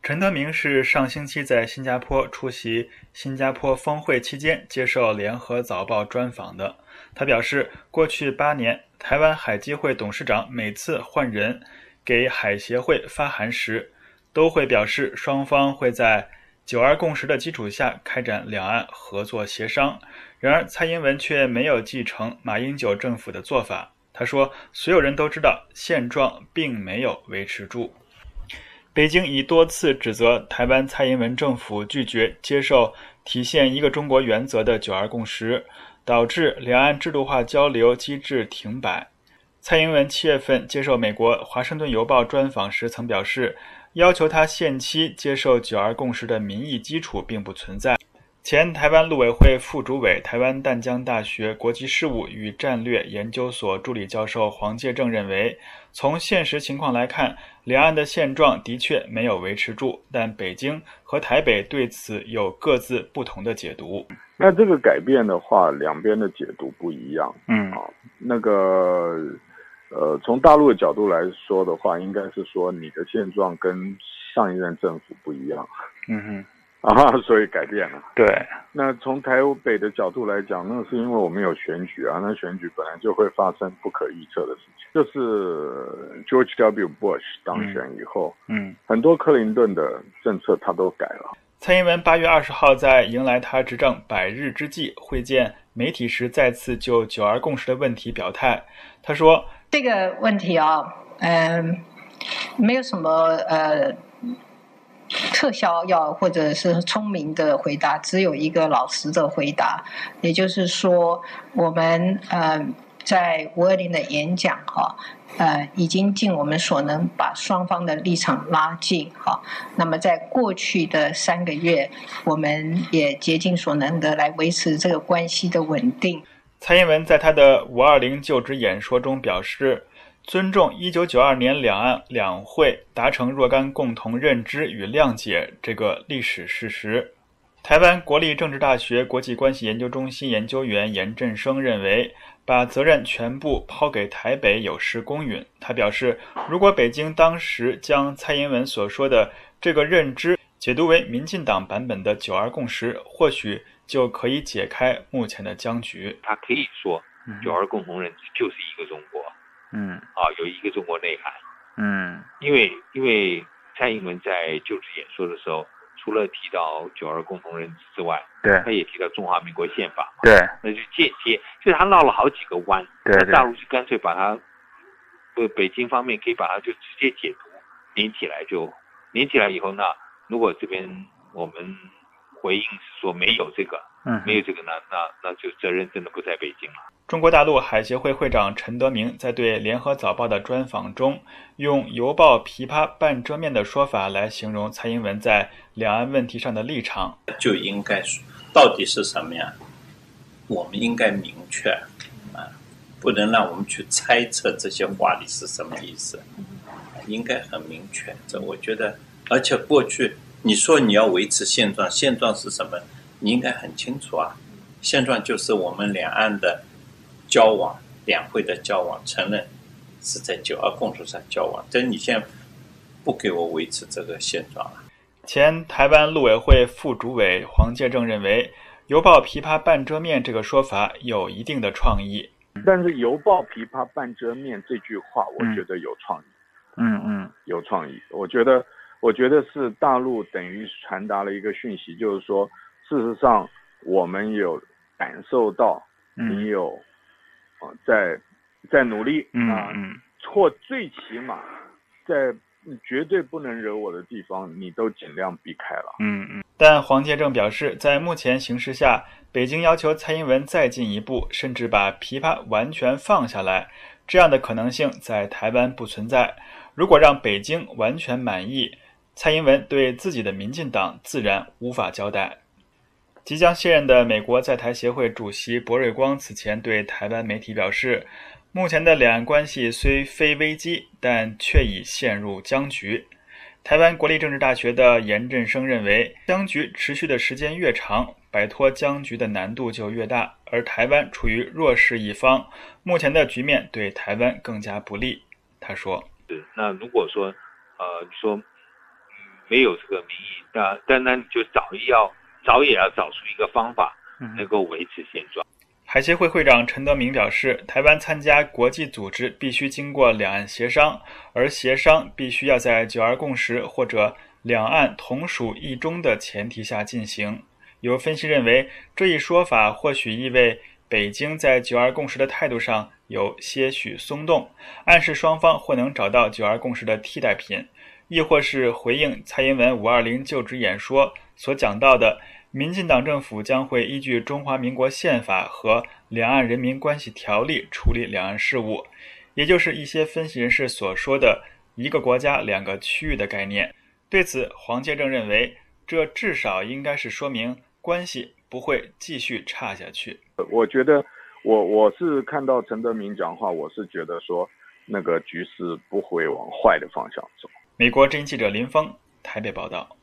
陈德明是上星期在新加坡出席新加坡峰会期间接受联合早报专访的。他表示，过去8年，台湾海基会董事长每次换人给海协会发函时，都会表示双方会在9·2共识的基础下开展两岸合作协商。然而，蔡英文却没有继承马英九政府的做法。他说，所有人都知道现状并没有维持住。北京已多次指责台湾蔡英文政府拒绝接受体现一个中国原则的9·2共识，导致两岸制度化交流机制停摆。蔡英文7月份接受美国《华盛顿邮报》专访时曾表示，要求他限期接受9·2共识的民意基础并不存在。前台湾陆委会副主委、台湾淡江大学国际事务与战略研究所助理教授黄介正认为，从现实情况来看，两岸的现状的确没有维持住，但北京和台北对此有各自不同的解读。 那这个改变的话，两边的解读不一样。从大陆的角度来说的话，应该是说你的现状跟上一任政府不一样。所以改变了。 对。 那从台北的角度来讲，那是因为我们有选举啊，那选举本来就会发生不可预测的事情。就是 George W. Bush 当选以后，很多克林顿的政策他都改了。 蔡英文8月20号在迎来他执政100日之际会见媒体时，再次就9·2共识的问题表态。他说：“ 这个问题没有什么特效药或者是聪明的回答，只有一个老实的回答，也就是说，我们在520的演讲已经尽我们所能把双方的立场拉近那么在过去的3个月，我们也竭尽所能的来维持这个关系的稳定。” 蔡英文在他的520就职演说中表示，尊重1992年两岸两会达成若干共同认知与谅解这个历史事实。台湾国立政治大学国际关系研究中心研究员严振声认为，把责任全部抛给台北有失公允。他表示，如果北京当时将蔡英文所说的这个认知解读为民进党版本的9·2共识，或许就可以解开目前的僵局。 他可以说9·2共同认知就是一个中国，有一个中国内涵。因为蔡英文在就职演说的时候，除了提到9·2共同认知之外，他也提到中华民国宪法嘛。那就间接，就是他绕了好几个弯。那大陆就干脆把它，北京方面可以把它就直接解读连起来以后呢，如果这边我们回应是说没有这个，那就责任真的不在北京了。 中国大陆海协会会长陈德明在对联合早报的专访中，用邮报琵琶半遮面的说法来形容蔡英文在两岸问题上的立场。 就应该说到底是什么呀？我们应该明确不能让我们去猜测这些话里是什么意思，应该很明确。这我觉得，而且过去你说你要维持现状，现状是什么？你应该很清楚啊。现状就是我们两岸的交往，两会的交往，承认是在9·2共识上交往。但你现在不给我维持这个现状了。 前台湾陆委会副主委黄介正认为，邮报琵琶半遮面这个说法有一定的创意。 但是邮报琵琶半遮面这句话，我觉得有创意。有创意。我觉得是大陆等于传达了一个讯息，就是说，事实上我们有感受到你有在努力或最起码在绝对不能惹我的地方，你都尽量避开了。 但黄介正表示，在目前形势下，北京要求蔡英文再进一步，甚至把琵琶完全放下来，这样的可能性在台湾不存在。如果让北京完全满意，蔡英文对自己的民进党自然无法交代。即将卸任的美国在台协会主席柏瑞光此前对台湾媒体表示，目前的两岸关系虽非危机，但却已陷入僵局。台湾国立政治大学的严振声认为，僵局持续的时间越长，摆脱僵局的难度就越大，而台湾处于弱势一方，目前的局面对台湾更加不利。他说， 那如果说你说没有这个民意，但那你就早也要找出一个方法，能够维持现状。 海协会会长陈德明表示，台湾参加国际组织必须经过两岸协商，而协商必须要在9·2共识或者两岸同属一中的前提下进行。有分析认为，这一说法或许意味北京在9·2共识的态度上有些许松动，暗示双方或能找到9·2共识的替代品，亦或是回应蔡英文520就职演说所讲到的民进党政府将会依据中华民国宪法和两岸人民关系条例处理两岸事务，也就是一些分析人士所说的一个国家两个区域的概念。对此，黄介正认为，这至少应该是说明关系不会继续差下去。 我觉得我是看到陈德明讲话，我是觉得说那个局势不会往坏的方向走。 美国之音记者林峰台北报道。